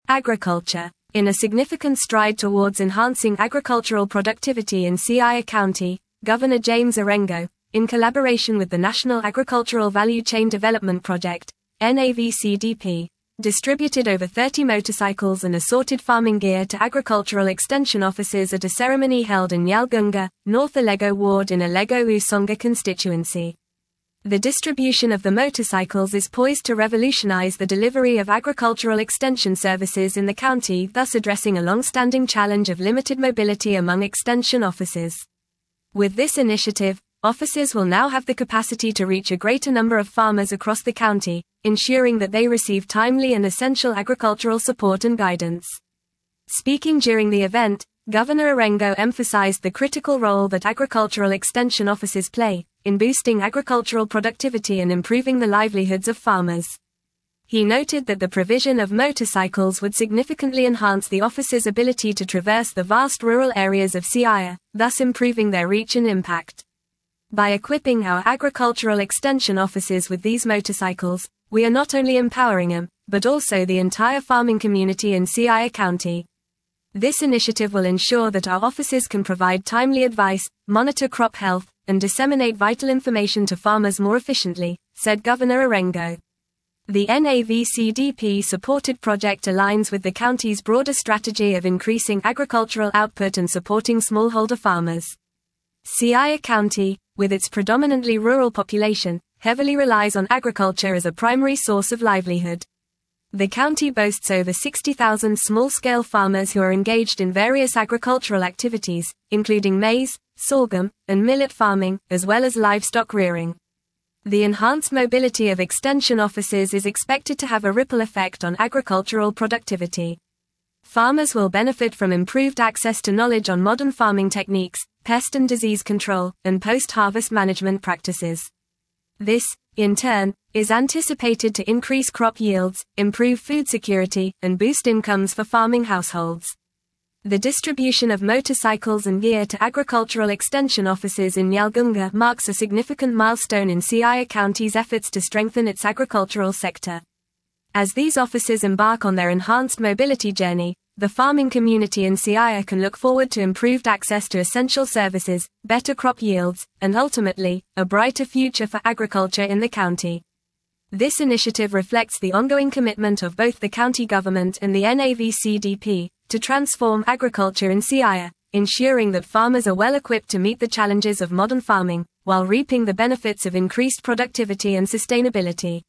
Agriculture. In a significant stride towards enhancing agricultural productivity in Siaya County, Governor James Orengo, in collaboration with the National Agricultural Value Chain Development Project, NAVCDP, distributed over 30 motorcycles and assorted farming gear to agricultural extension officers at a ceremony held in Nyalgunga, North Alego Ward in Alego Usonga constituency. The distribution of the motorcycles is poised to revolutionize the delivery of agricultural extension services in the county, thus addressing a long-standing challenge of limited mobility among extension officers. With this initiative, officers will now have the capacity to reach a greater number of farmers across the county, ensuring that they receive timely and essential agricultural support and guidance. Speaking during the event, Governor Orengo emphasized the critical role that agricultural extension officers play in boosting agricultural productivity and improving the livelihoods of farmers. He noted that the provision of motorcycles would significantly enhance the officers' ability to traverse the vast rural areas of Siaya, thus improving their reach and impact. By equipping our agricultural extension officers with these motorcycles, we are not only empowering them, but also the entire farming community in Siaya County. This initiative will ensure that our officers can provide timely advice, monitor crop health, and disseminate vital information to farmers more efficiently, said Governor Orengo. The NAVCDP-supported project aligns with the county's broader strategy of increasing agricultural output and supporting smallholder farmers. Siaya County, with its predominantly rural population, heavily relies on agriculture as a primary source of livelihood. The county boasts over 60,000 small-scale farmers who are engaged in various agricultural activities, including maize, sorghum, and millet farming, as well as livestock rearing. The enhanced mobility of extension officers is expected to have a ripple effect on agricultural productivity. Farmers will benefit from improved access to knowledge on modern farming techniques, pest and disease control, and post-harvest management practices. This, in turn, is anticipated to increase crop yields, improve food security, and boost incomes for farming households. The distribution of motorcycles and gear to agricultural extension officers in Nyalgunga marks a significant milestone in Siaya County's efforts to strengthen its agricultural sector. As these officers embark on their enhanced mobility journey, the farming community in Siaya can look forward to improved access to essential services, better crop yields, and ultimately, a brighter future for agriculture in the county. This initiative reflects the ongoing commitment of both the county government and the NAVCDP to transform agriculture in Siaya, ensuring that farmers are well equipped to meet the challenges of modern farming, while reaping the benefits of increased productivity and sustainability.